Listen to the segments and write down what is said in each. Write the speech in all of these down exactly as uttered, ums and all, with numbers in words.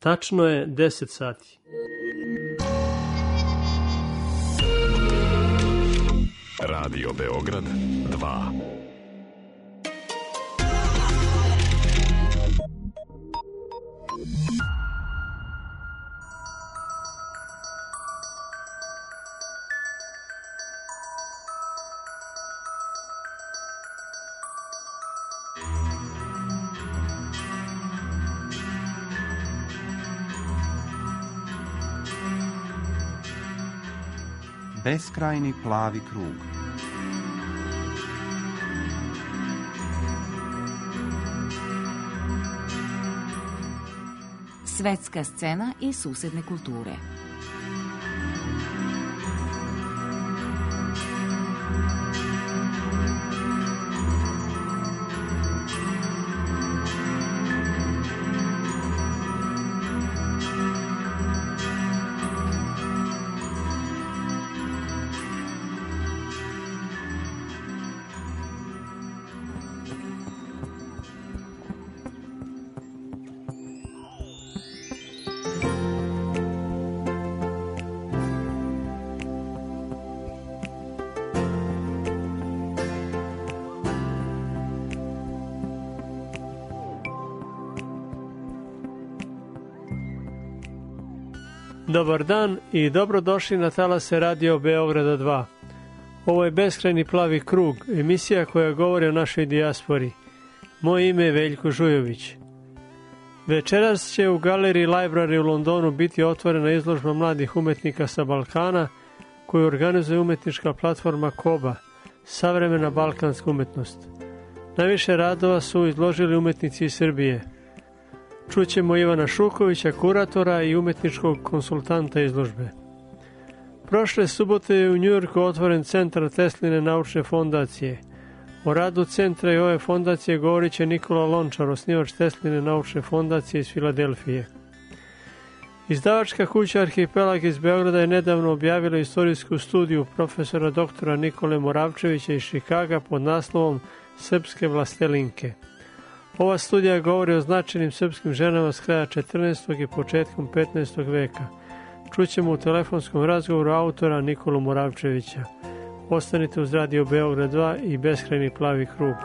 Tačno je deset sati. Radio Beograd dva. Beskrajni plavi krug. Svetska scena i susedne kulture. Dobar dan i dobrodošli na talase Radio Beograda dva. Ovo je Beskrajni plavi krug, emisija koja govori o našoj dijaspori. Moje ime je Veljko Žujović. Večeras će u galeriji Library u Londonu biti otvorena izložba mladih umetnika sa Balkana koju organizuje umetnička platforma Koba, savremena balkanska umetnost. Najviše radova su izložili umetnici iz Srbije. Čućemo Ivana Šukovića, kuratora i umetničkog konsultanta izložbe. Prošle subote je u Njujorku otvoren centar Tesline naučne fondacije. O radu centra i ove fondacije govorit će Nikola Lončar, osnivač Tesline naučne fondacije iz Filadelfije. Izdavačka kuća Arhipelag iz Beograda je nedavno objavila istorijsku studiju profesora doktora Nikole Moravčevića iz Čikaga pod naslovom Srpske vlastelinke. Ova studija govori o značajnim srpskim ženama s kraja četrnaestog i početkom petnaestog veka. Čućemo u telefonskom razgovoru autora Nikolu Moravčevića. Ostanite uz Radio Beograd dva i Beskrajni plavi krug.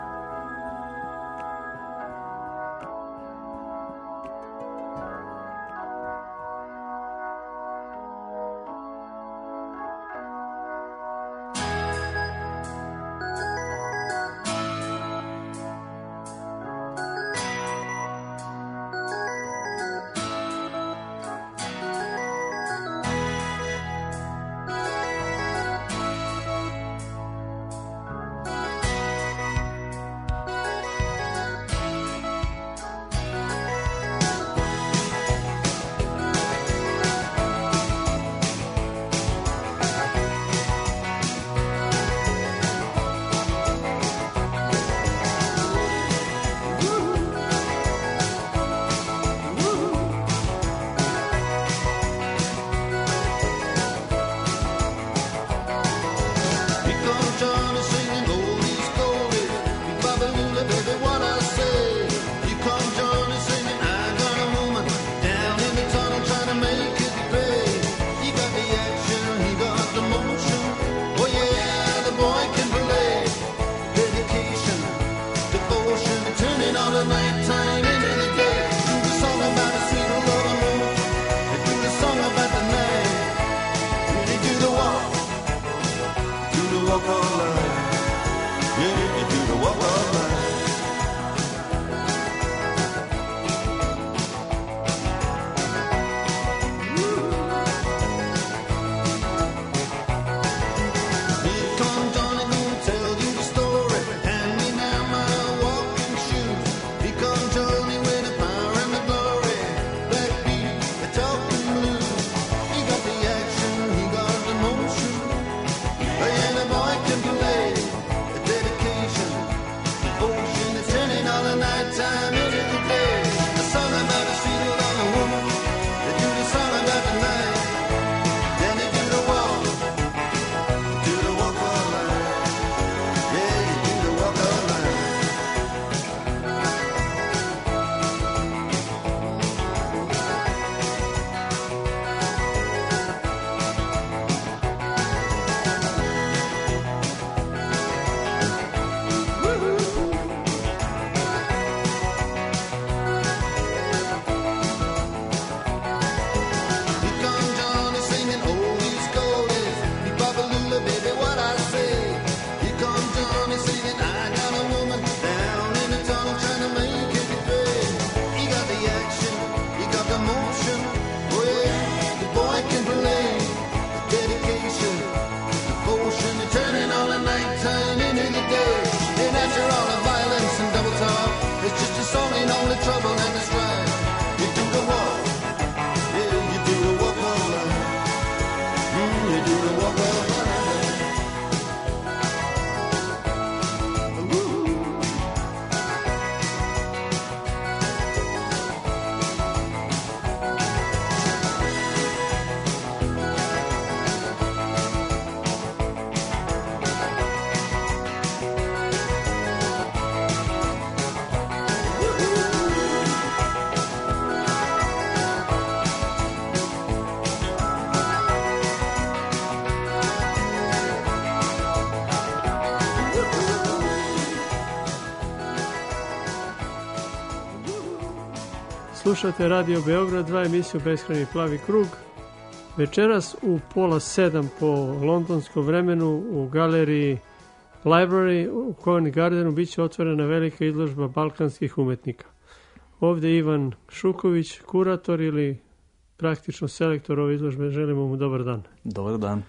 Slušate Radio Beograd dva, emisiju Beskrajni plavi krug. Večeras u pola sedam po londonskom vremenu u galeriji Library u Covent Gardenu bit će otvorena velika izložba balkanskih umetnika. Ovdje Ivan Šuković, kurator ili praktično selektor ove izložbe. Želimo mu dobar dan. Dobar dan.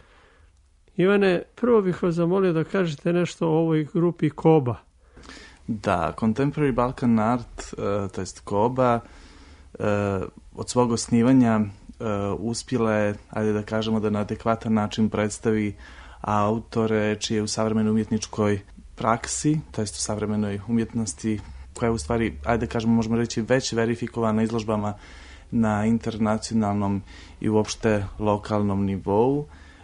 Ivane, prvo bih vas zamolio da kažete nešto o ovoj grupi Koba. Da, Contemporary Balkan Art, uh, to jest Koba, uh, od svog osnivanja uh, uspjela je, ajde da kažemo, da na adekvatan način predstavi autore čije u savremenoj umjetničkoj praksi, to jest u savremenoj umjetnosti, koja je u stvari, ajde da kažemo, možemo reći, već verifikovana izložbama na internacionalnom i uopšte lokalnom nivou.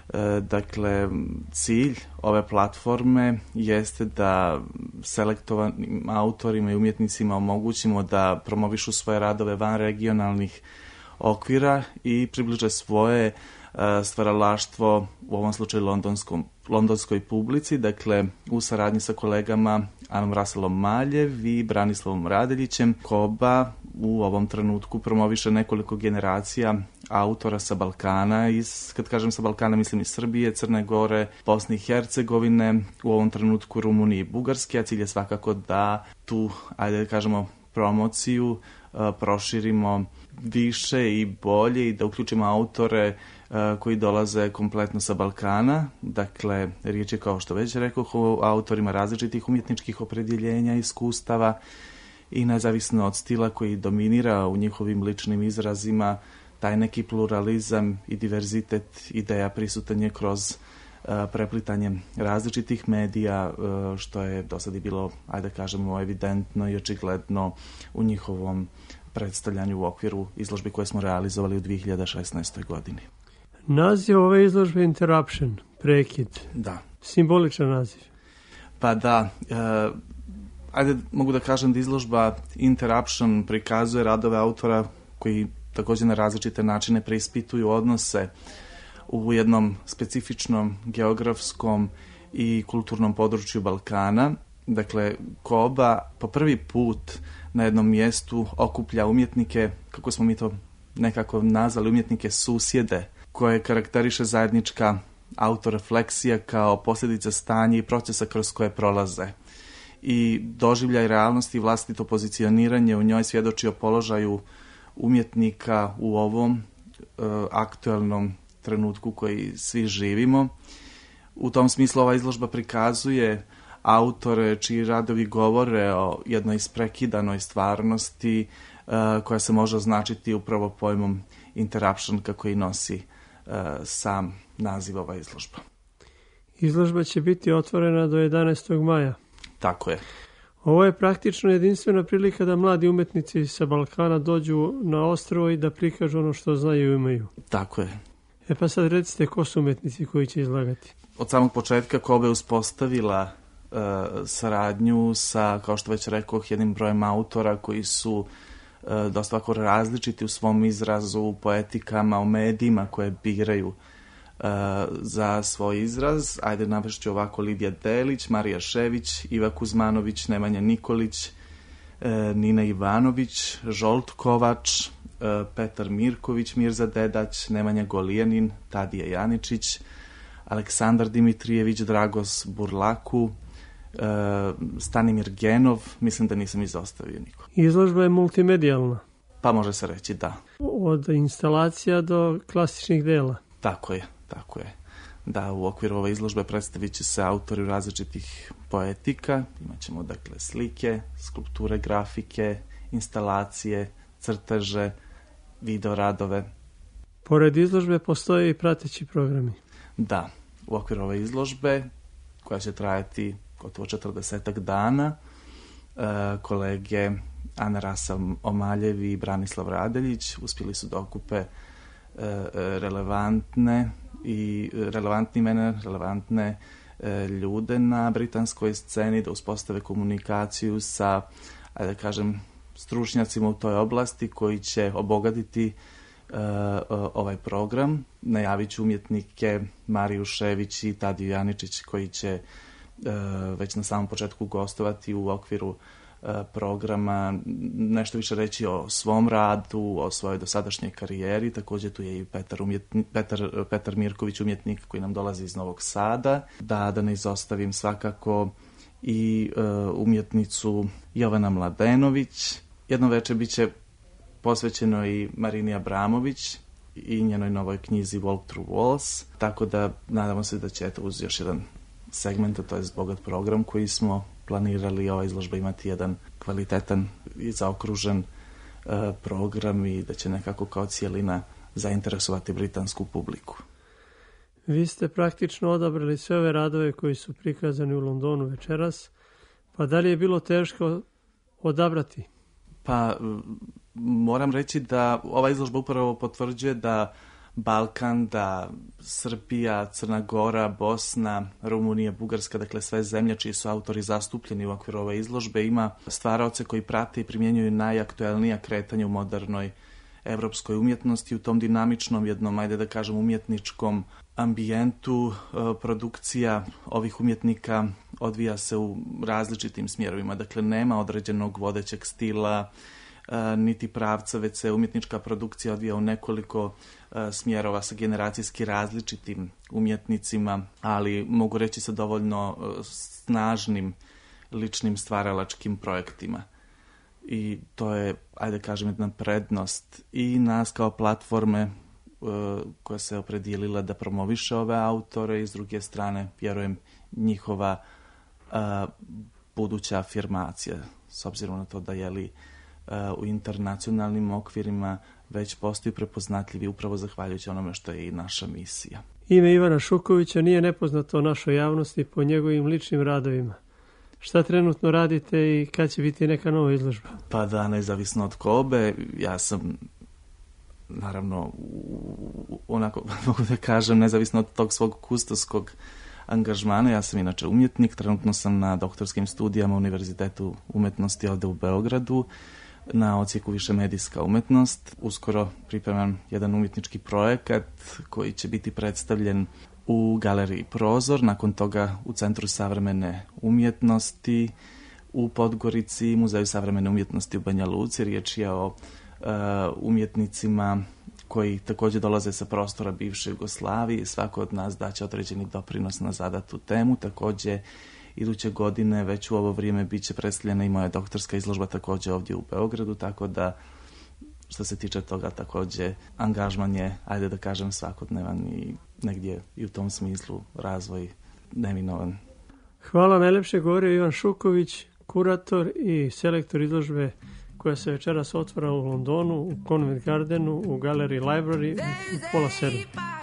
Dakle, cilj ove platforme jeste da selektovanim autorima i umjetnicima omogućimo da promovišu svoje radove van regionalnih okvira i približe svoje stvaralaštvo, u ovom slučaju londonskom, londonskoj publici, dakle u saradnji sa kolegama Anom Raselom Maljev i Branislavom Radeljićem. Koba u ovom trenutku promoviše nekoliko generacija autora sa Balkana, iz, kad kažem sa Balkana mislim iz Srbije, Crne Gore, Bosne i Hercegovine, u ovom trenutku Rumunije i Bugarske, a cilj je svakako da tu, ajde da kažemo, promociju uh, proširimo više i bolje i da uključimo autore uh, koji dolaze kompletno sa Balkana. Dakle, riječ je, kao što već rekoh, o autorima različitih umjetničkih opredjeljenja, iskustava i nezavisno od stila koji dominira u njihovim ličnim izrazima, taj neki pluralizam i diverzitet ideja prisutan je kroz uh, preplitanje različitih medija, uh, što je do sad i bilo, ajde da kažemo, evidentno i očigledno u njihovom predstavljanju u okviru izložbi koje smo realizovali u dvije hiljade šesnaestoj godini. Naziv ove izložbe Interruption, prekid. Da. Simboličan naziv. Pa da, uh, ajde mogu da kažem da izložba Interruption prikazuje radove autora koji također na različite načine preispituju odnose u jednom specifičnom geografskom i kulturnom području Balkana. Dakle, Koba po prvi put na jednom mjestu okuplja umjetnike, kako smo mi to nekako nazvali, umjetnike susjede, koje karakteriše zajednička autorefleksija kao posljedica stanja i procesa kroz koje prolaze. I doživljaj realnosti i vlastito pozicioniranje u njoj svjedoči o položaju umjetnika u ovom uh, aktualnom trenutku koji svi živimo. U tom smislu ova izložba prikazuje autore čiji radovi govore o jednoj isprekidanoj stvarnosti uh, koja se može označiti upravo pojmom interruption, kako i nosi uh, sam naziv ova izložba. Izložba će biti otvorena do jedanaestog maja. Tako je. Ovo je praktično jedinstvena prilika da mladi umetnici sa Balkana dođu na ostrvo i da prikažu ono što znaju i imaju. Tako je. E pa sad recite, ko su umetnici koji će izlagati? Od samog početka Koba je uspostavila uh, saradnju sa, kao što već rekoh, jednim brojem autora koji su uh, dosta ovako različiti u svom izrazu, u poetikama, u medijima koje biraju Uh, za svoj izraz. Ajde, navešću ovako: Lidija Delić, Marija Šević, Iva Kuzmanović, Nemanja Nikolić, uh, Nina Ivanović, Žolt Kovač, uh, Petar Mirković, Mirza Dedać, Nemanja Golijanin, Tadija Janičić, Aleksandar Dimitrijević, Dragos Burlaku, uh, Stanimir Genov, mislim da nisam izostavio niko. Izložba je multimedijalna. Pa može se reći da. Od instalacija do klasičnih dela. Tako je. Tako je. Da, u okviru ove izložbe predstavit će se autori različitih poetika. Imaćemo, dakle, slike, skulpture, grafike, instalacije, crteže, videoradove. Pored izložbe postoje i prateći programi. Da, u okviru ove izložbe, koja će trajati gotovo četrdesetak dana, kolege Ana Rasel Omaljev i Branislav Radeljić uspjeli su da okupe relevantne i relevantni imena, relevantne e, ljude na britanskoj sceni, da uspostave komunikaciju sa, ajde da kažem, stručnjacima u toj oblasti koji će obogatiti e, ovaj program. Najavit ću umjetnike Mariju Šević i Tadiju Janičić koji će e, već na samom početku gostovati u okviru e, programa, nešto više reći o svom radu, o svojoj dosadašnjoj karijeri. Također tu je i Petar, umjetni, Petar, Petar Mirković, umjetnik koji nam dolazi iz Novog Sada. Da, da ne izostavim svakako i uh, umjetnicu Jovana Mladenović. Jedno večer bit će posvećeno i Marini Abramović i njenoj novoj knjizi Walk Through Walls. Tako da nadamo se da će eto uz još jedan segment, to je bogat program koji smo planirali ova izložba imati jedan kvalitetan i zaokružen uh, program i da će nekako kao cijelina zainteresovati britansku publiku. Vi ste praktično odabrali sve ove radove koji su prikazani u Londonu večeras, pa da li je bilo teško odabrati? Pa moram reći da ova izložba upravo potvrđuje da Balkan, da Srbija, Crna Gora, Bosna, Rumunija, Bugarska, dakle sve zemlje čiji su autori zastupljeni u okviru ove izložbe, ima stvaraoce koji prate i primjenjuju najaktuelnija kretanja u modernoj evropskoj umjetnosti. U tom dinamičnom jednom, ajde da kažem, umjetničkom ambijentu produkcija ovih umjetnika odvija se u različitim smjerovima. Dakle, nema određenog vodećeg stila, niti pravca, već se umjetnička produkcija odvija u nekoliko smjerova sa generacijski različitim umjetnicima, ali mogu reći sa dovoljno snažnim ličnim stvaralačkim projektima. I to je, ajde kažem, jedna prednost i nas kao platforme koja se opredijelila da promoviše ove autore i s druge strane, vjerujem, njihova a, buduća afirmacija, s obzirom na to da je li a, u internacionalnim okvirima već postoji prepoznatljivi upravo zahvaljujući onome što je i naša misija. Ime Ivana Šukovića nije nepoznato našoj javnosti po njegovim ličnim radovima. Šta trenutno radite i kad će biti neka nova izložba? Pa da, nezavisno od kobe, ja sam naravno onako, mogu da kažem, nezavisno od tog svog kustoskog angažmana, ja sam inače umjetnik, trenutno sam na doktorskim studijama u Univerzitetu umetnosti ovdje u Beogradu, na odsjeku više medijska umetnost. Uskoro pripremam jedan umjetnički projekat koji će biti predstavljen u galeriji Prozor, nakon toga u Centru savremene umjetnosti u Podgorici, Muzeju savremene umjetnosti u Banja Luci. Riječ je o uh, umjetnicima koji također dolaze sa prostora bivše Jugoslavije. Svako od nas daće određeni doprinos na zadatu temu. Također iduće godine, već u ovo vrijeme, bit će predstavljena i moja doktorska izložba također ovdje u Beogradu, tako da što se tiče toga također angažman je, ajde da kažem, svakodnevan i negdje i u tom smislu razvoj neminovan. Hvala najlepše, govorio Ivan Šuković, kurator i selektor izložbe koja se večeras otvara u Londonu, u Covent Gardenu, u galeriji Library u pola sedam.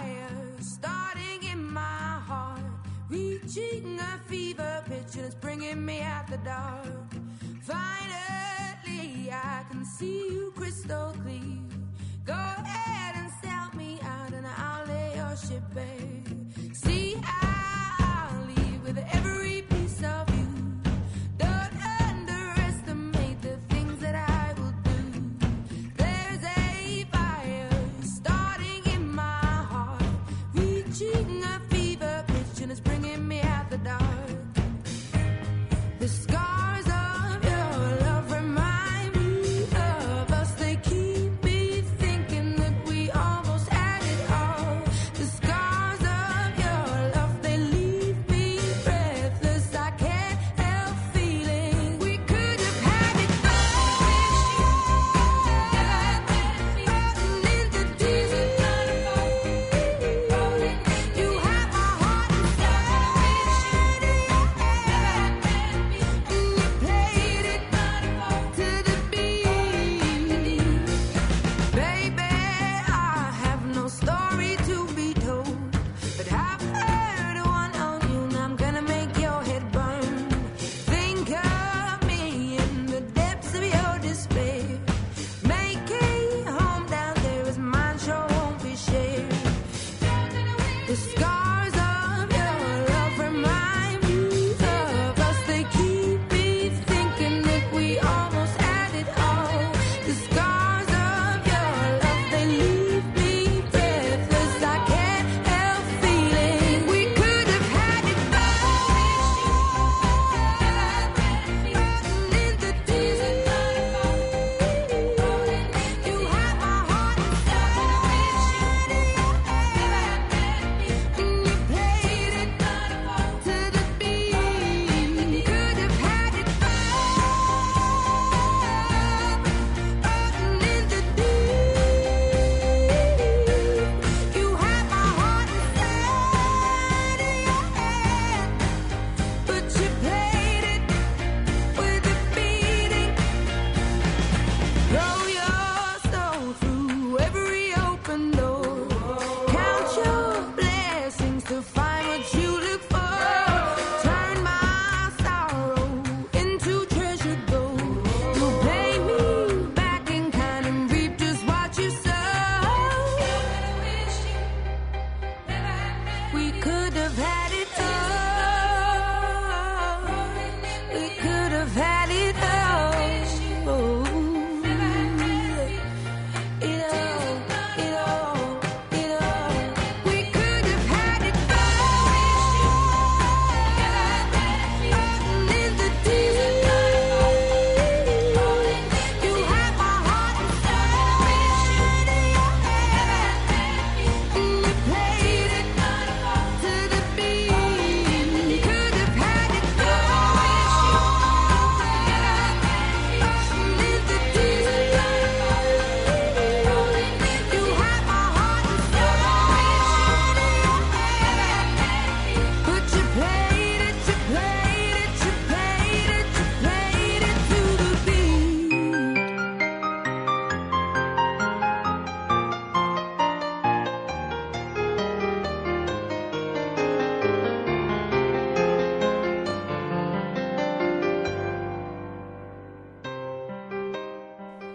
I can see you crystal clear. Go ahead and sell me out and I'll lay your ship bare. See, I'll leave with every piece of you. Don't underestimate the things that I will do. There's a fire starting in my heart, reaching a fever pitch and it's bringing me out the dark. The scars of your love remind me of us, they keep me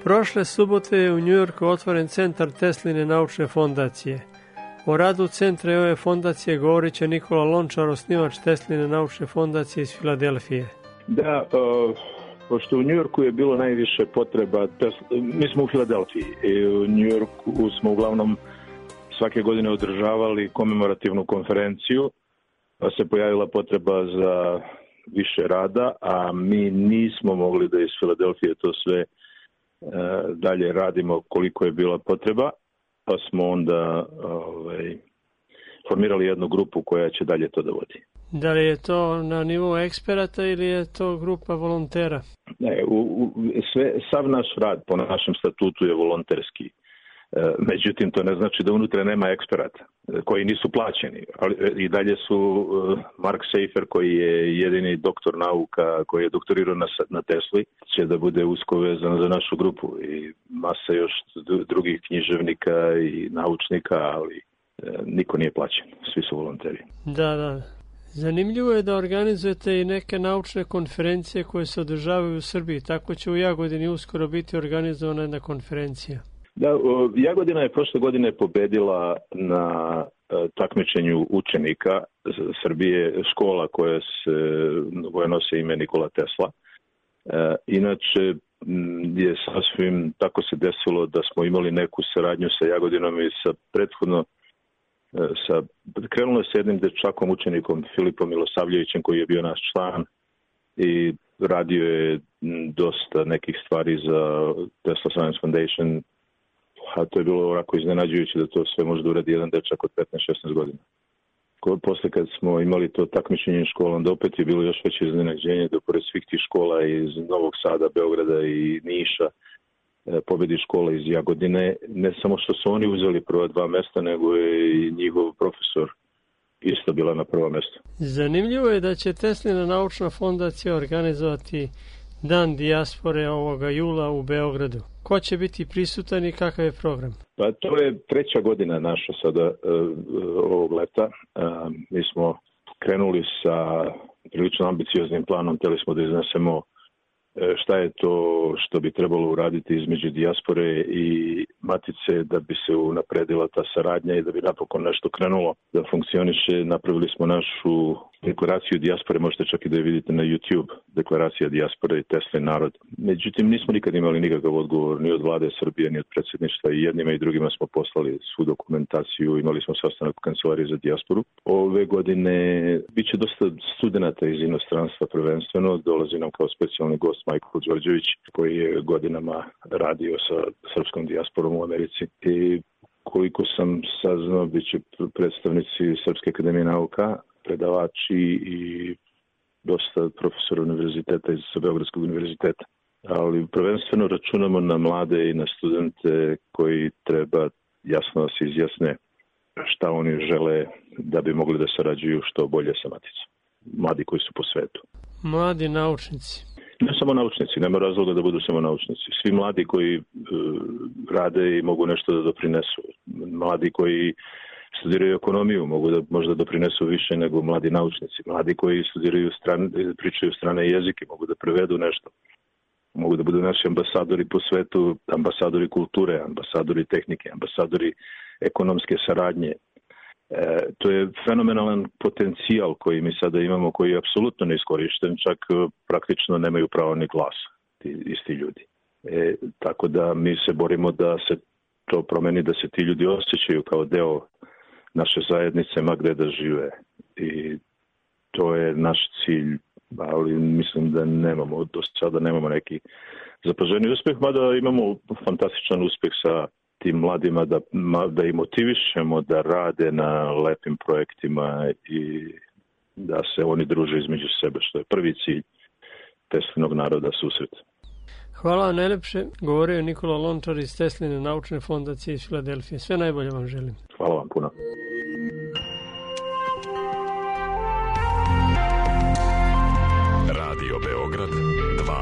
Prošle subote je u Njujorku otvoren centar Tesline naučne fondacije. O radu centra i ove fondacije govorit će Nikola Lončar, osnivač Tesline naučne fondacije iz Filadelfije. Da, uh, pošto u Njujorku je bilo najviše potreba, Tesla, mi smo u Filadelfiji i u Njujorku smo uglavnom svake godine održavali komemorativnu konferenciju, pa se pojavila potreba za više rada, a mi nismo mogli da iz Filadelfije to sve uh, dalje radimo koliko je bila potreba, pa smo onda ovaj, formirali jednu grupu koja će dalje to da vodi. Da li je to na nivou eksperata ili je to grupa volontera? Ne, u, u, sve, sav naš rad po našem statutu je volonterski. E, međutim, to ne znači da unutra nema eksperata koji nisu plaćeni. Ali i dalje su uh, Mark Seifer, koji je jedini doktor nauka, koji je doktorirao na, na Tesli, će da bude usko vezan za našu grupu. I masa još drugih književnika i naučnika, ali e, niko nije plaćen. Svi su volonteri. Da, da. Zanimljivo je da organizujete i neke naučne konferencije koje se održavaju u Srbiji. Tako će u Jagodini uskoro biti organizovana jedna konferencija. Da, Jagodina je prošle godine pobedila na takmičenju učenika Srbije, škola koja, se, koja nose ime Nikola Tesla. Inače je sasvim tako se desilo da smo imali neku saradnju sa Jagodinom i sa prethodno sa, krenulo je s jednim dečakom učenikom Filipom Milosavljevićem koji je bio naš član i radio je dosta nekih stvari za Tesla Science Foundation, a to je bilo ovako iznenađujuće da to sve može da uradi jedan dečak od petnaest šesnaest godina. Posle kad smo imali to takmičenje škola, onda opet je bilo još veće iznenađenje da pored svih tih škola iz Novog Sada, Beograda i Niša pobedi škola iz Jagodine. Ne samo što su oni uzeli prva dva mesta, nego je i njihov profesor isto bila na prvo mesto. Zanimljivo je da će Teslina naučna fondacija organizovati Dan dijaspore ovoga jula u Beogradu. Ko će biti prisutan i kakav je program? Pa to je treća godina naša sada uh, ovog leta. Uh, mi smo krenuli sa prilično ambicioznim planom, hteli smo da iznesemo šta je to što bi trebalo uraditi između dijaspore i matice da bi se unapredila ta saradnja i da bi napokon nešto krenulo da funkcioniše. Napravili smo našu deklaraciju dijaspore, možete čak i da je vidite na YouTube, deklaracija dijaspore i Teslin narod. Međutim, nismo nikad imali nikakav odgovor ni od vlade Srbije, ni od predsjedništva i jednima i drugima smo poslali svu dokumentaciju, imali smo sastanak u kancelariji za dijasporu. Ove godine biće dosta studenata iz inostranstva prvenstveno, dolazi nam kao specijalni gost Michael Đorđević, koji je godinama radio sa srpskom dijasporom u Americi. I koliko sam saznao, bit će predstavnici Srpske akademije nauka, predavači i dosta profesora univerziteta iz Beogradskog univerziteta. Ali prvenstveno računamo na mlade i na studente koji treba jasno da se izjasne šta oni žele da bi mogli da sarađuju što bolje sa maticom. Mladi koji su po svetu. Mladi naučnici. Ne samo naučnici, nema razloga da budu samo naučnici. Svi mladi koji uh, rade i mogu nešto da doprinesu. Mladi koji studiraju ekonomiju mogu da možda doprinesu više nego mladi naučnici. Mladi koji studiraju strane, pričaju strane jezike mogu da prevedu nešto. Mogu da budu naši ambasadori po svetu, ambasadori kulture, ambasadori tehnike, ambasadori ekonomske saradnje. E, to je fenomenalan potencijal koji mi sada imamo, koji je apsolutno neiskorišten, čak praktično nemaju pravo ni glasa, ti isti ljudi. E, tako da mi se borimo da se to promeni, da se ti ljudi osjećaju kao deo naše zajednice, ma gde da žive. I to je naš cilj, ali mislim da nemamo, do sada nemamo neki zapaženi uspeh, mada imamo fantastičan uspeh sa tim mladima da, da ih motivišemo da rade na lepim projektima i da se oni druže između sebe, što je prvi cilj Teslinog naroda susret. Hvala najlepše. Govorio je Nikola Lončar iz Tesline naučne fondacije iz Filadelfije. Sve najbolje vam želim. Hvala vam puno. Radio Beograd dva.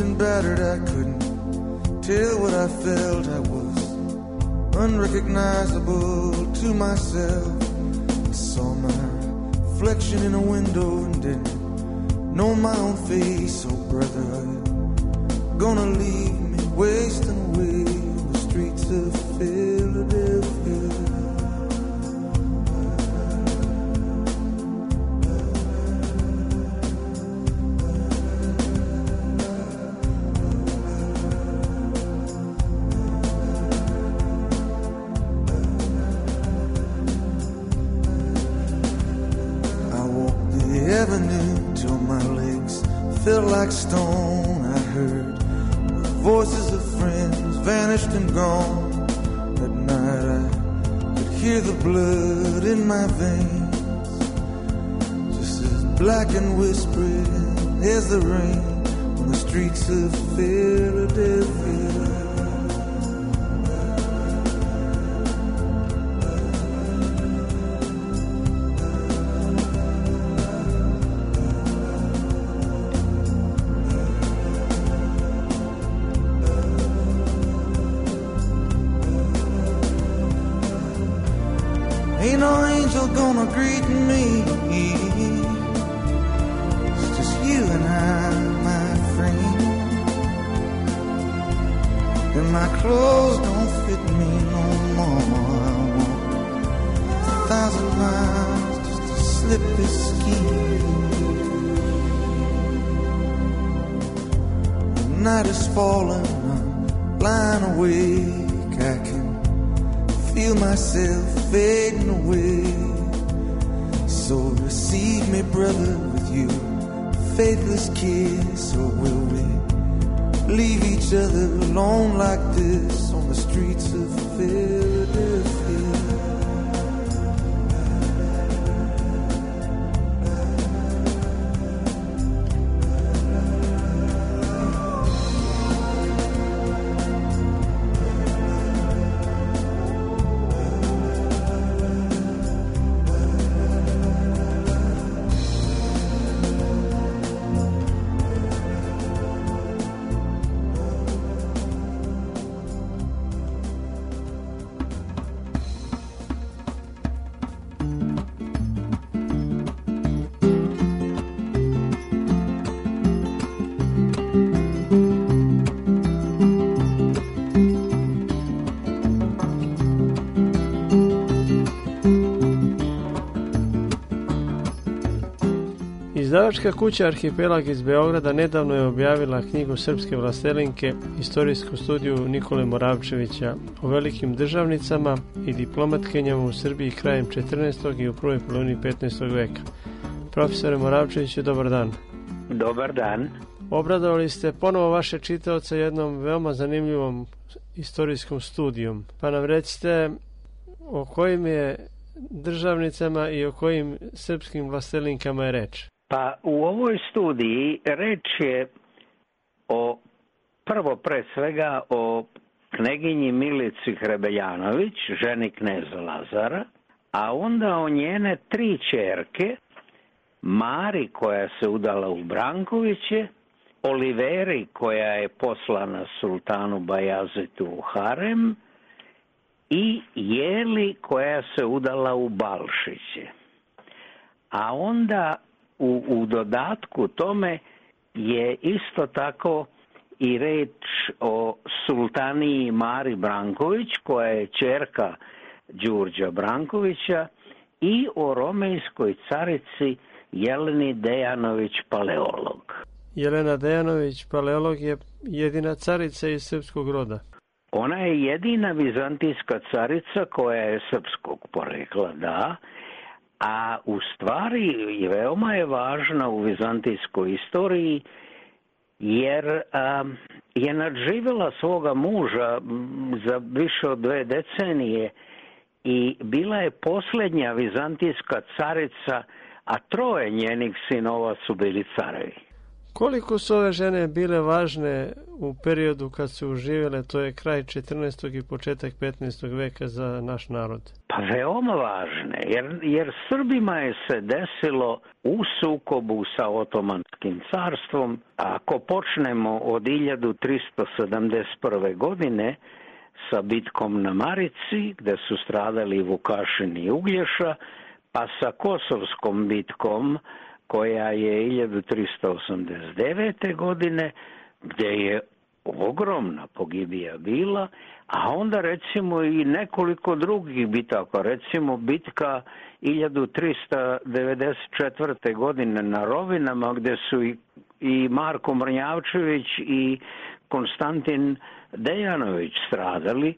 and battered, I couldn't tell what I felt. I was unrecognizable to myself. I saw my reflection in a window and didn't know my own face. Oh brother, are you gonna leave me wasting away on the streets of Philadelphia? Felt like stone. I heard the voices of friends vanished and gone. At night I could hear the blood in my veins, just as black and whispering as the rain on the streets of Philadelphia. Ain't no angel gonna greet me. It's just you and I, my friend. And my clothes don't fit me no more. I walk a thousand miles just to slip this skin. The night is falling, I'm lying awake. I can feel myself fading away. So receive me, brother, with you faithless kiss. Or will we leave each other alone like this on the streets of Philadelphia? Izdavačka kuća Arhipelag iz Beograda nedavno je objavila knjigu srpske vlastelinke, istorijsku studiju Nikole Moravčevića o velikim državnicama i diplomatkinjama u Srbiji krajem četrnaestog i u prvoj polovini petnaestog veka. Profesore Moravčeviću, dobar dan. Dobar dan. Obradovali ste ponovo vaše čitaoce jednom veoma zanimljivom istorijskom studijom. Pa nam recite o kojim je državnicama i o kojim srpskim vlastelinkama je reč. Pa u ovoj studiji reč je o, prvo pre svega o kneginji Milici Hrebeljanović, ženi kneza Lazara, a onda o njene tri ćerke, Mari koja se udala u Brankoviće, Oliveri koja je poslana sultanu Bajazetu u harem i Jeli koja se udala u Balšiće. A onda u, u dodatku tome je isto tako i reč o sultaniji Mari Branković koja je ćerka Đurđa Brankovića i o romejskoj carici Jeleni Dejanović Paleolog. Jelena Dejanović Paleolog je jedina carica iz srpskog roda. Ona je jedina vizantijska carica koja je srpskog porekla, da, a u stvari veoma je važna u vizantijskoj istoriji jer a, je nadživjela svoga muža za više od dve decenije i bila je posljednja vizantijska carica, a troje njenih sinova su bili carevi. Koliko su ove žene bile važne u periodu kad su živjele, to je kraj četrnaestog i početak petnaestog veka za naš narod? Pa veoma važne, jer, jer Srbima je se desilo u sukobu sa Otomanskim carstvom. Ako počnemo od hiljadu tristo sedamdeset prve. godine sa bitkom na Marici, gde su stradali Vukašin i Uglješa, pa sa Kosovskom bitkom, koja je hiljadu tristo osamdeset devete. godine, gdje je ogromna pogibija bila, a onda recimo i nekoliko drugih bitaka, recimo bitka hiljadu tristo devedeset četvrte. godine na Rovinama, gdje su i, i Marko Mrnjavčević i Konstantin Dejanović stradali.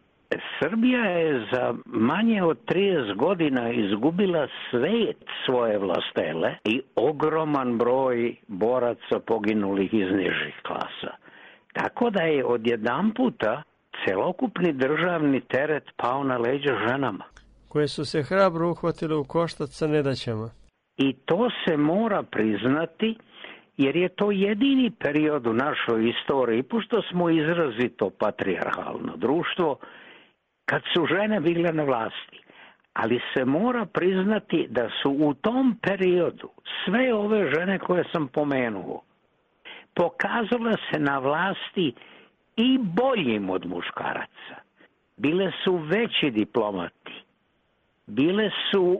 Srbija je za manje od trideset godina izgubila svet svoje vlastele i ogroman broj boraca poginulih iz nižih klasa. Tako da je odjedanputa celokupni državni teret pao na leđa ženama, koje su se hrabro uhvatile u koštac sa nedaćama. I to se mora priznati, jer je to jedini period u našoj istoriji, pošto smo izrazito patrijarhalno društvo, kad su žene bile na vlasti. Ali se mora priznati da su u tom periodu sve ove žene koje sam pomenuo pokazale se na vlasti i boljim od muškaraca. Bile su veći diplomati. Bile su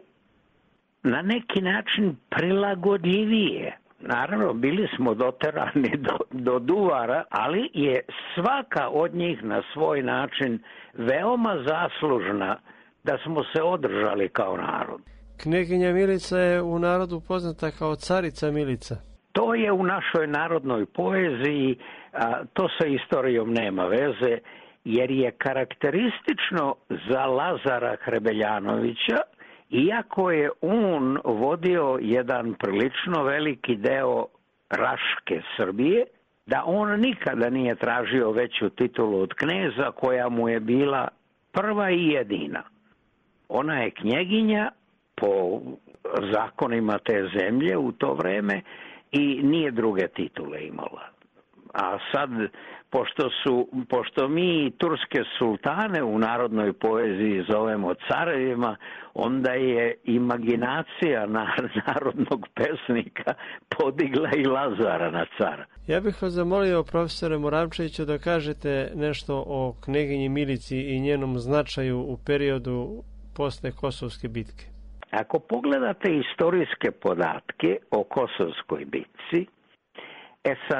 na neki način prilagodljivije. Naravno, bili smo doterani do, do duvara, ali je svaka od njih na svoj način veoma zaslužna da smo se održali kao narod. Kneginja Milica je u narodu poznata kao carica Milica. To je u našoj narodnoj poeziji, a, to sa istorijom nema veze, jer je karakteristično za Lazara Hrebeljanovića, iako je on vodio jedan prilično veliki deo Raške Srbije, da on nikada nije tražio veću titulu od kneza, koja mu je bila prva i jedina. Ona je knjeginja po zakonima te zemlje u to vreme i nije druge titule imala. A sad, pošto, su, pošto mi turske sultane u narodnoj poeziji zovemo carevima, onda je imaginacija narodnog pesnika podigla i Lazara na cara. Ja bih vas zamolio, profesore Moravčeviću, da kažete nešto o kneginji Milici i njenom značaju u periodu posle Kosovske bitke. Ako pogledate istorijske podatke o Kosovskoj bitci, e sad,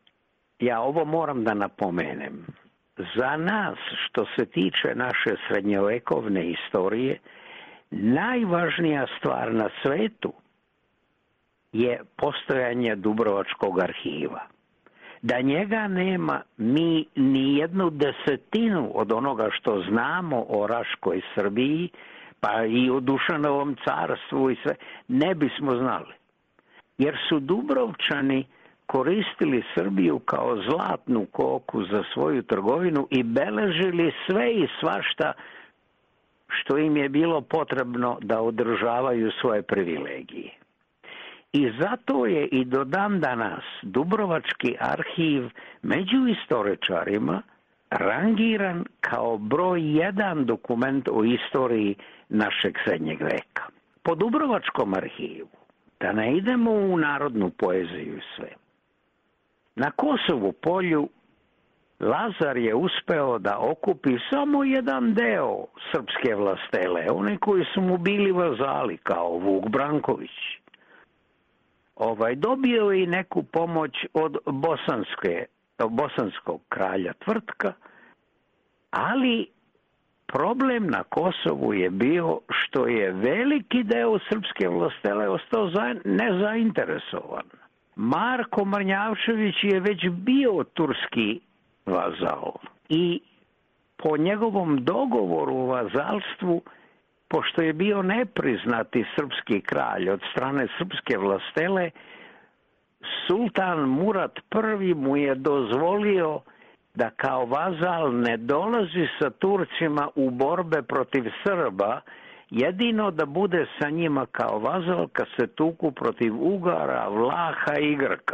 ja ovo moram da napomenem. Za nas, što se tiče naše srednjovekovne istorije, najvažnija stvar na svetu je postojanje Dubrovačkog arhiva. Da njega nema, mi ni jednu desetinu od onoga što znamo o Raškoj Srbiji, pa i o Dušanovom carstvu i sve, ne bismo znali. Jer su Dubrovčani koristili Srbiju kao zlatnu koku za svoju trgovinu i beležili sve i svašta što im je bilo potrebno da održavaju svoje privilegije. I zato je i do dan danas Dubrovački arhiv među istoričarima rangiran kao broj jedan dokument o istoriji našeg srednjeg veka. Po Dubrovačkom arhivu, da ne idemo u narodnu poeziju i sve, na Kosovu polju Lazar je uspeo da okupi samo jedan deo srpske vlastele, oni koji su mu bili vazali, kao Vuk Branković. Ovaj, dobio je i neku pomoć od bosanske, bosanskog kralja Tvrtka, ali problem na Kosovu je bio što je veliki deo srpske vlastele ostao za, nezainteresovan. Marko Mrnjavčević je već bio turski vazal i po njegovom dogovoru o vazalstvu, pošto je bio nepriznati srpski kralj od strane srpske vlastele, sultan Murat prvi mu je dozvolio da kao vazal ne dolazi sa Turcima u borbe protiv Srba, jedino da bude sa njima kao vazal kad se tuku protiv Ugara, Vlaha i Grka.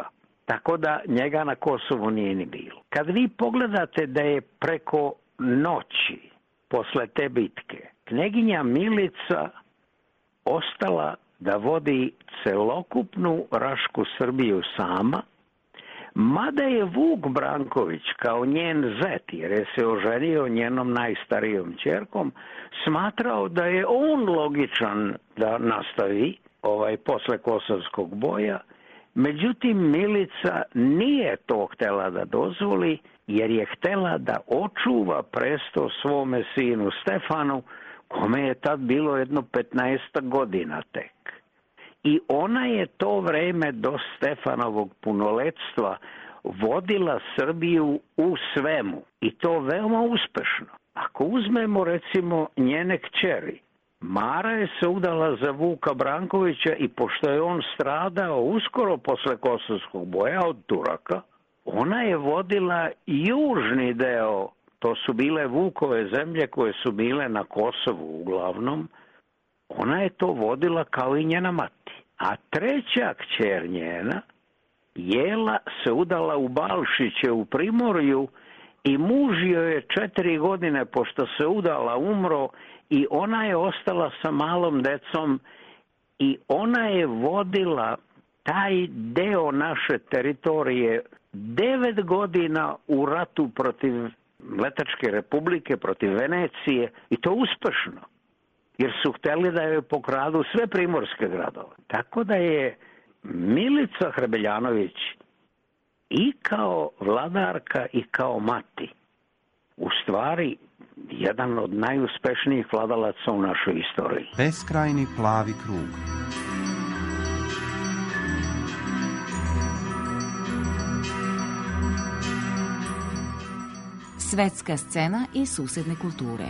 tako da njega na Kosovu nije ni bilo. Kad vi pogledate da je preko noći, posle te bitke, kneginja Milica ostala da vodi celokupnu Rašku Srbiju sama, mada je Vuk Branković kao njen zet, jer je se oženio njenom najstarijom ćerkom, smatrao da je on logičan da nastavi ovaj posle kosovskog boja. Međutim, Milica nije to htela da dozvoli, jer je htela da očuva presto svome sinu Stefanu, kome je tad bilo jedno petnaest godina tek. I ona je to vreme do Stefanovog punoletstva vodila Srbiju u svemu. I to veoma uspešno. Ako uzmemo recimo njene kćeri, Mara je se udala za Vuka Brankovića i pošto je on stradao uskoro posle kosovskog boja od Turaka, ona je vodila južni deo, to su bile Vukove zemlje koje su bile na Kosovu uglavnom, ona je to vodila kao i njena mati. A treća kćer njena, Jela, se udala u Balšiće u Primorju i muž joj je četiri godine pošto se udala umro i ona je ostala sa malom decom i ona je vodila taj deo naše teritorije devet godina u ratu protiv Mletačke republike, protiv Venecije i to uspešno. Jer su hteli da joj pokradu sve primorske gradove. Tako da je Milica Hrebeljanović i kao vladarka i kao mati u stvari jedan od najuspešnijih vladalaca u našoj istoriji. Beskrajni plavi krug. Svetska scena i susedne kulture.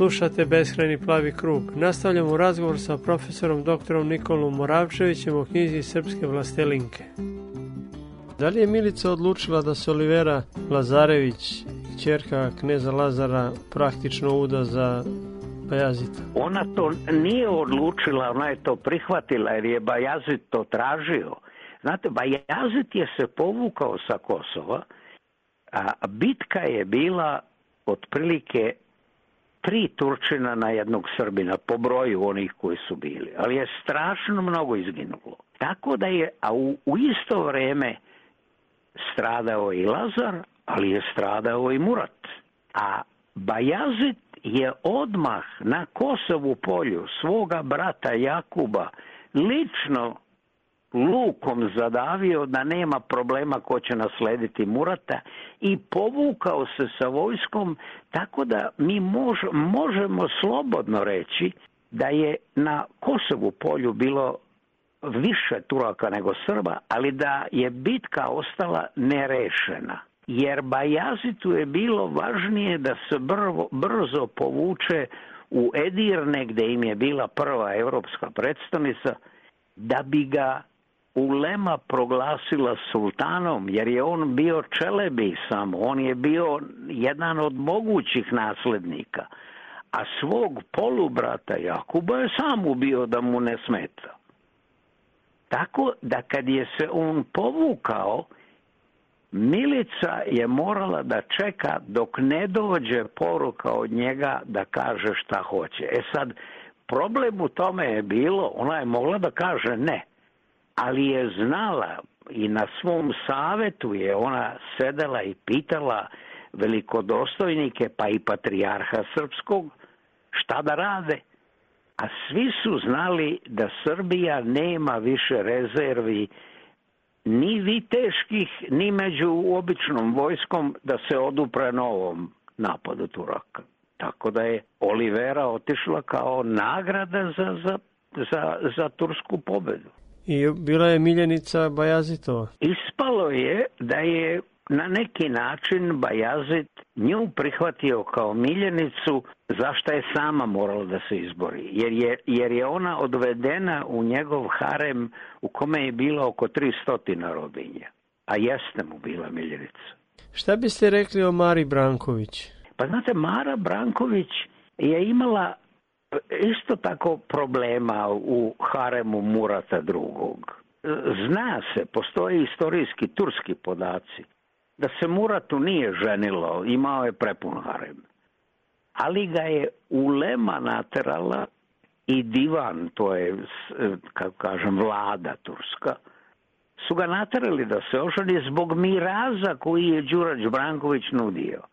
Slušate Beskrajni plavi krug. Nastavljamo razgovor sa profesorom doktorom Nikolom Moravčevićem o knjizi Srpske vlastelinke. Da li je Milica odlučila da se Olivera Lazarević, kćerka kneza Lazara, praktično uda za Bajazita? Ona to nije odlučila, ona je to prihvatila jer je Bajazit to tražio. Znate, Bajazit je se povukao sa Kosova, a bitka je bila otprilike tri Turčina na jednog Srbina po broju onih koji su bili, ali je strašno mnogo izginulo. Tako da je, a u, u isto vrijeme stradao i Lazar, ali je stradao i Murat. A Bajazit je odmah na Kosovu polju svoga brata Jakuba lično lukom zadavio da nema problema ko će naslediti Murata i povukao se sa vojskom, tako da mi mož, možemo slobodno reći da je na Kosovu polju bilo više Turaka nego Srba, ali da je bitka ostala nerešena. Jer Bajazitu je bilo važnije da se brvo, brzo povuče u Edirne, gdje im je bila prva europska predstavnica, da bi ga ulema proglasila sultanom, jer je on bio čelebi samo, on je bio jedan od mogućih naslednika, a svog polubrata Jakuba je sam ubio da mu ne smeta. Tako da kad je se on povukao, Milica je morala da čeka dok ne dođe poruka od njega da kaže šta hoće. E sad, problem u tome je bilo, ona je mogla da kaže ne, ali je znala i na svom savetu je ona sedela i pitala velikodostojnike pa i patrijarha srpskog šta da rade. A svi su znali da Srbija nema više rezervi ni viteških, ni među običnom vojskom da se odupre novom napadu Turaka. Tako da je Olivera otišla kao nagrada za, za, za, za tursku pobedu. I bila je miljenica Bajazitova. Ispalo je da je na neki način Bajazit nju prihvatio kao miljenicu, zašto je sama morala da se izbori. Jer je, jer je ona odvedena u njegov harem u kome je bilo oko tristo robinja. A jeste mu bila miljenica. Šta biste rekli o Mari Branković? Pa znate, Mara Branković je imala isto tako problema u haremu Murata drugog. Zna se, postoje istorijski turski podaci, da se Muratu nije ženilo, imao je prepun harem. Ali ga je ulema naterala i divan, to je, kako kažem, vlada turska, su ga naterali da se oženi zbog miraza koji je Đurađ Branković nudio.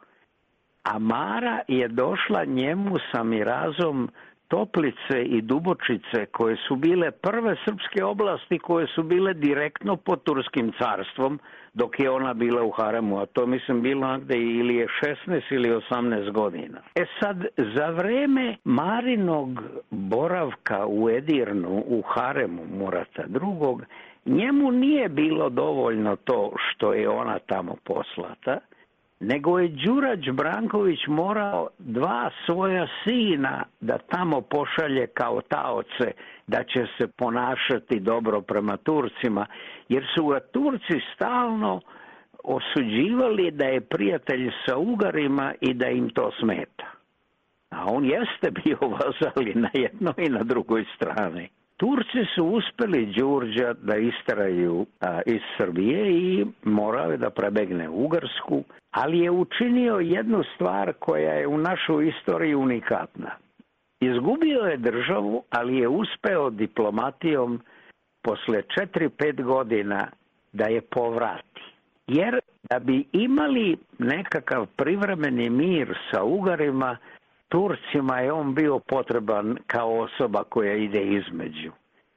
A Mara je došla njemu sa mirazom Toplice i Dubočice, koje su bile prve srpske oblasti koje su bile direktno pod turskim carstvom, dok je ona bila u haremu, a to mislim bilo negde ili je šesnaest ili osamnaest godina. E sad, za vreme Marinog boravka u Edirnu, u haremu Murata drugog, njemu nije bilo dovoljno to što je ona tamo poslata, nego je Đurađ Branković morao dva svoja sina da tamo pošalje kao taoce, da će se ponašati dobro prema Turcima, jer su ga Turci stalno osuđivali da je prijatelj sa Ugarima i da im to smeta. A on jeste bio vazal i na jednoj i na drugoj strani. Turci su uspeli Đurđa da isteraju a, iz Srbije i morao je da prebegne u Ugarsku, ali je učinio jednu stvar koja je u našoj istoriji unikatna. Izgubio je državu, ali je uspeo diplomatijom posle četiri pet godina da je povrati. Jer da bi imali nekakav privremeni mir sa Ugarima, Turcima je on bio potreban kao osoba koja ide između.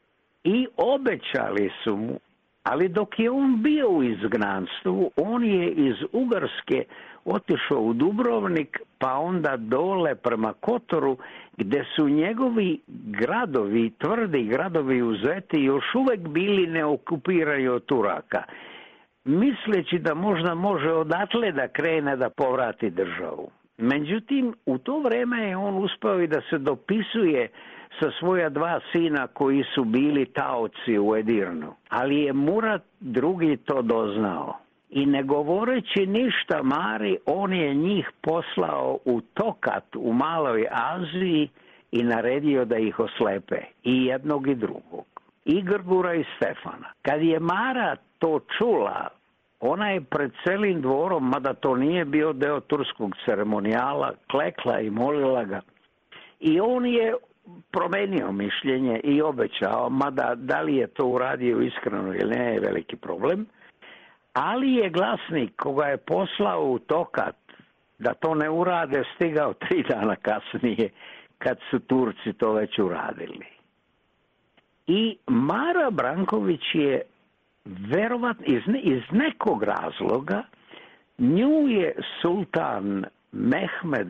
I obećali su mu, ali dok je on bio u izgnanstvu, on je iz Ugarske otišao u Dubrovnik, pa onda dole prema Kotoru, gde su njegovi gradovi, tvrdi gradovi uzeti, još uvek bili neokupirani od Turaka, misleći da možda može odatle da krene da povrati državu. Međutim, u to vreme je on uspeo i da se dopisuje sa svoja dva sina koji su bili taoci u Edirnu. Ali je Murat drugi to doznao. I ne govoreći ništa Mari, on je njih poslao u Tokat u Maloj Aziji i naredio da ih oslepe. I jednog i drugog. I Grgura i Stefana. Kad je Mara to čula, ona je pred celim dvorom, mada to nije bio deo turskog ceremonijala, klekla i molila ga. I on je promenio mišljenje i obećao, mada da li je to uradio iskreno ili ne je veliki problem, ali je glasnik koga je poslao u Tokat da to ne urade stigao tri dana kasnije kad su Turci to već uradili. I Mara Branković je verovatno iz, ne, iz nekog razloga nju je sultan Mehmed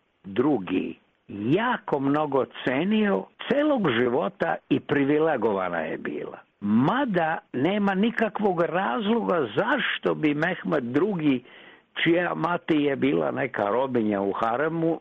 drugi jako mnogo cenio celog života i privilegovana je bila. Mada nema nikakvog razloga zašto bi Mehmed drugi, čija mati je bila neka robinja u haremu,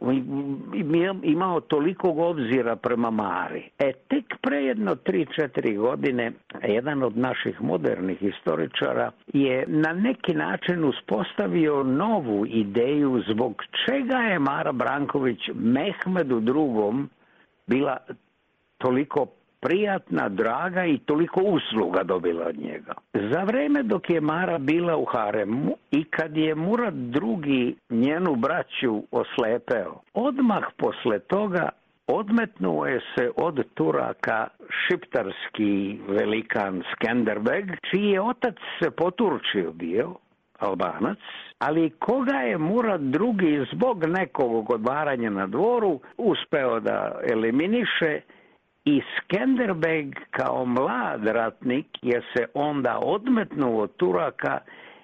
imao tolikog obzira prema Mari. E, tek pre jedno tri četiri godine, jedan od naših modernih historičara je na neki način uspostavio novu ideju zbog čega je Mara Branković Mehmedu drugom bila toliko prijatna, draga i toliko usluga dobila od njega. Za vreme dok je Mara bila u haremu i kad je Murat drugi njenu braću oslepeo, odmah posle toga odmetnuo je se od Turaka šiptarski velikan Skenderbeg, čiji je otac se poturčio bio, Albanac, ali koga je Murat drugi zbog nekog odvaranja na dvoru uspeo da eliminiše. I Skenderbeg kao mlad ratnik je se onda odmetnuo od Turaka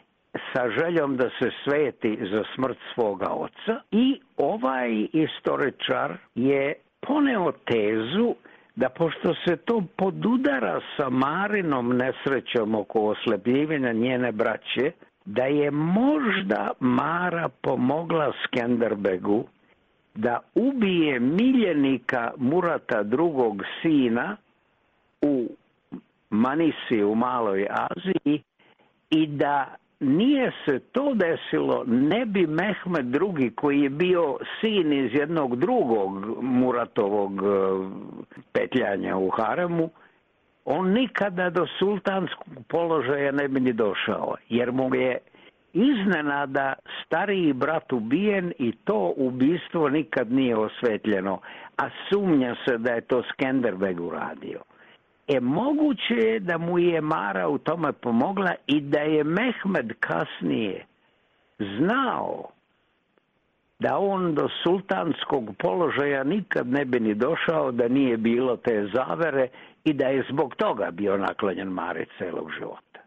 sa željom da se sveti za smrt svoga oca i ovaj istoričar je poneo tezu da pošto se to podudara sa Marinom nesrećom oko oslepljivanja njene braće, da je možda Mara pomogla Skenderbegu da ubije miljenika Murata drugog sina u Manisi u Maloj Aziji i da nije se to desilo, ne bi Mehmed drugi, koji je bio sin iz jednog drugog Muratovog petljanja u haremu, on nikada do sultanskog položaja ne bi ni došao, jer mu je iznenada stariji brat ubijen i to ubistvo nikad nije osvetljeno, a sumnja se da je to Skenderbeg uradio. E, moguće je da mu je Mara u tome pomogla i da je Mehmed kasnije znao da on do sultanskog položaja nikad ne bi ni došao da nije bilo te zavere i da je zbog toga bio naklonjen Mari celog života.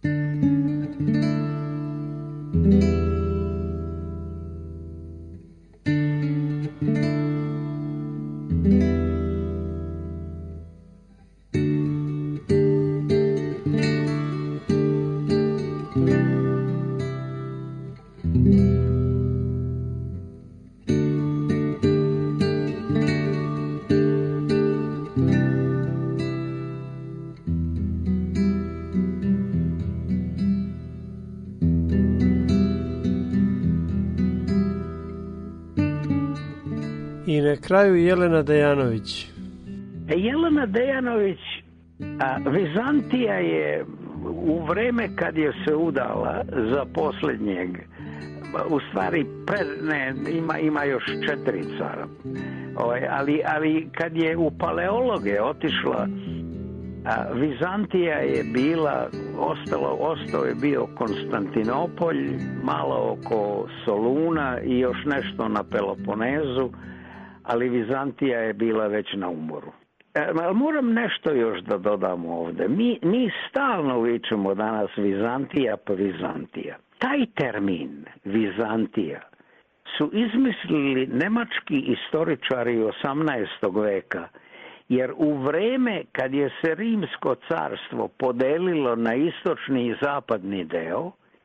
I na kraju Jelena Dejanović. Jelena Dejanović, a, Vizantija je u vreme kad je se udala za posljednjeg, u stvari pred, ne, ima, ima još četiri cara, o, ali, ali kad je u paleologe otišla, a, Vizantija je bila, ostalo, ostao je bio Konstantinopolj, malo oko Soluna i još nešto na Peloponezu, ali Vizantija je bila već na umoru. E, moram nešto još da dodam ovdje. Mi, mi stalno vičemo danas Vizantija pa Vizantija. Taj termin Vizantija su izmislili nemački istoričari osamnaestog veka, jer u vreme kad je se Rimsko carstvo podelilo na istočni i zapadni deo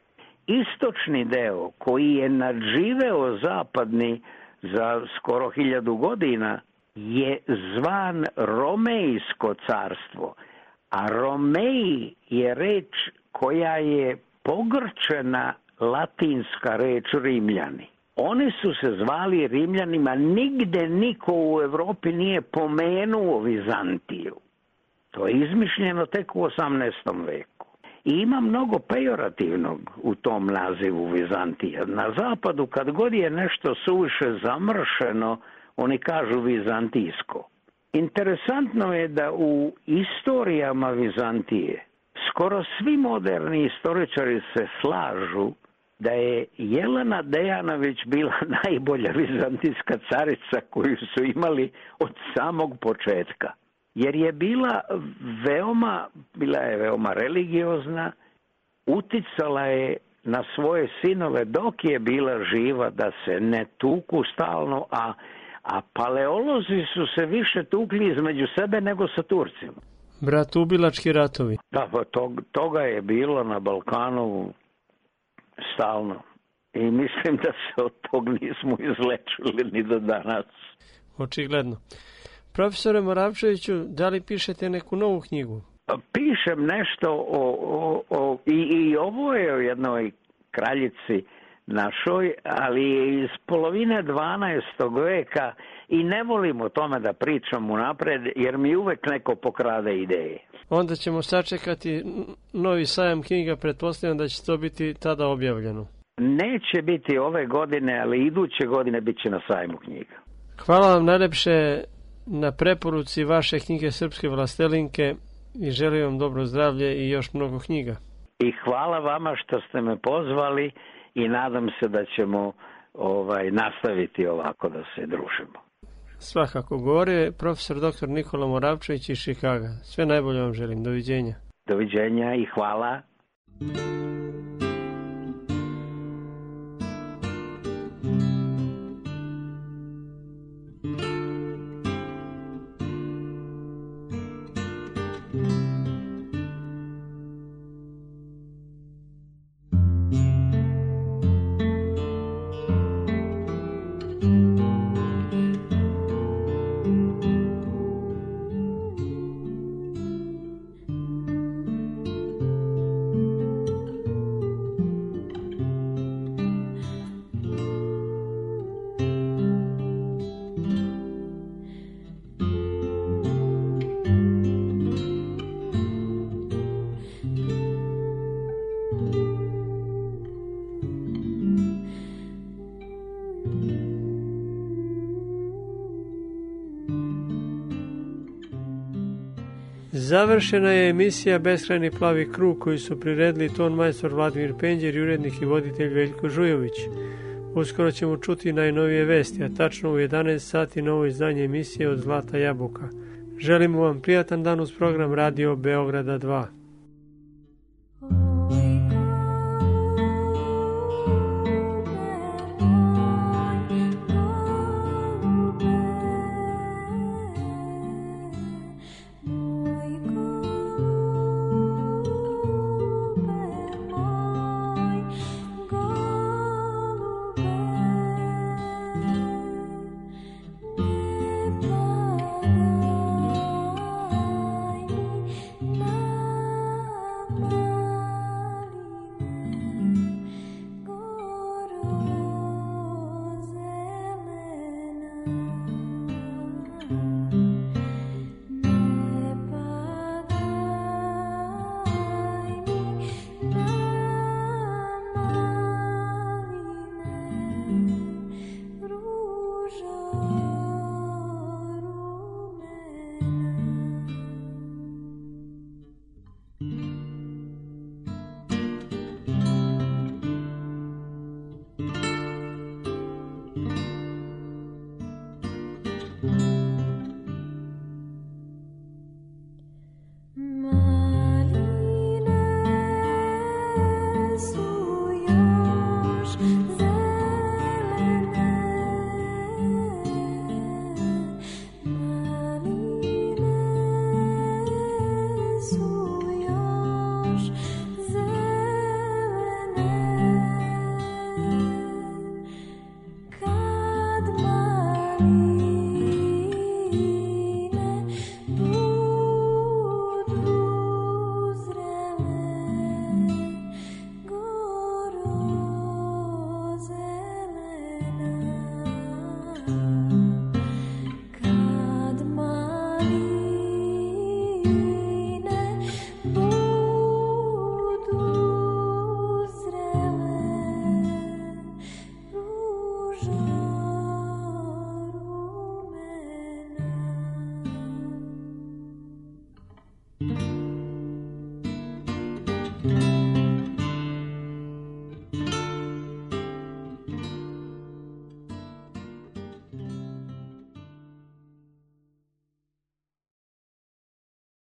istočni deo koji je nadživeo zapadni za skoro hiljadu godina je zvan Romejsko carstvo. A Romeji je reč koja je pogrčena latinska reč Rimljani. Oni su se zvali Rimljanima, nigde niko u Evropi nije pomenuo Vizantiju. To je izmišljeno tek u osamnaestom veku. I ima mnogo pejorativnog u tom nazivu Vizantija. Na zapadu kad god je nešto suviše zamršeno, oni kažu vizantijsko. Interesantno je da u istorijama Vizantije skoro svi moderni istoričari se slažu da je Jelena Dejanović bila najbolja vizantijska carica koju su imali od samog početka. Jer je bila veoma, bila je veoma religiozna, uticala je na svoje sinove dok je bila živa da se ne tuku stalno, a, a paleolozi su se više tukli između sebe nego sa Turcima. Bratoubilački ratovi. Da, pa tog, toga je bilo na Balkanu stalno. I mislim da se od tog nismo izlečili ni do danas. Očigledno. Profesore Moravčeviću, da li pišete neku novu knjigu? Pišem nešto o, o, o i, i ovo je o jednoj kraljici našoj, ali je iz polovine dvanaestog veka i ne volim o tome da pričam unapred, jer mi uvek neko pokrade ideje. Onda ćemo sačekati novi sajam knjiga, pretpostavljam da će to biti tada objavljeno. Neće biti ove godine, ali iduće godine bit će na sajmu knjiga. Hvala vam najlepše na preporuci vaše knjige Srpske vlastelinke i želim vam dobro zdravlje i još mnogo knjiga. I hvala vama što ste me pozvali i nadam se da ćemo ovaj, nastaviti ovako da se družimo. Svakako, govore profesor doktor Nikola Moravčević iz Čikaga. Sve najbolje vam želim. Doviđenja. Doviđenja i hvala. Završena je emisija Beskrajni plavi krug koju su priredili ton majstor Vladimir Penđer i urednik i voditelj Veljko Žujović. Uskoro ćemo čuti najnovije vesti, a tačno u jedanaest sati novo izdanje emisije od Zlata jabuka. Želimo vam prijatan dan uz program Radio Beograda dva.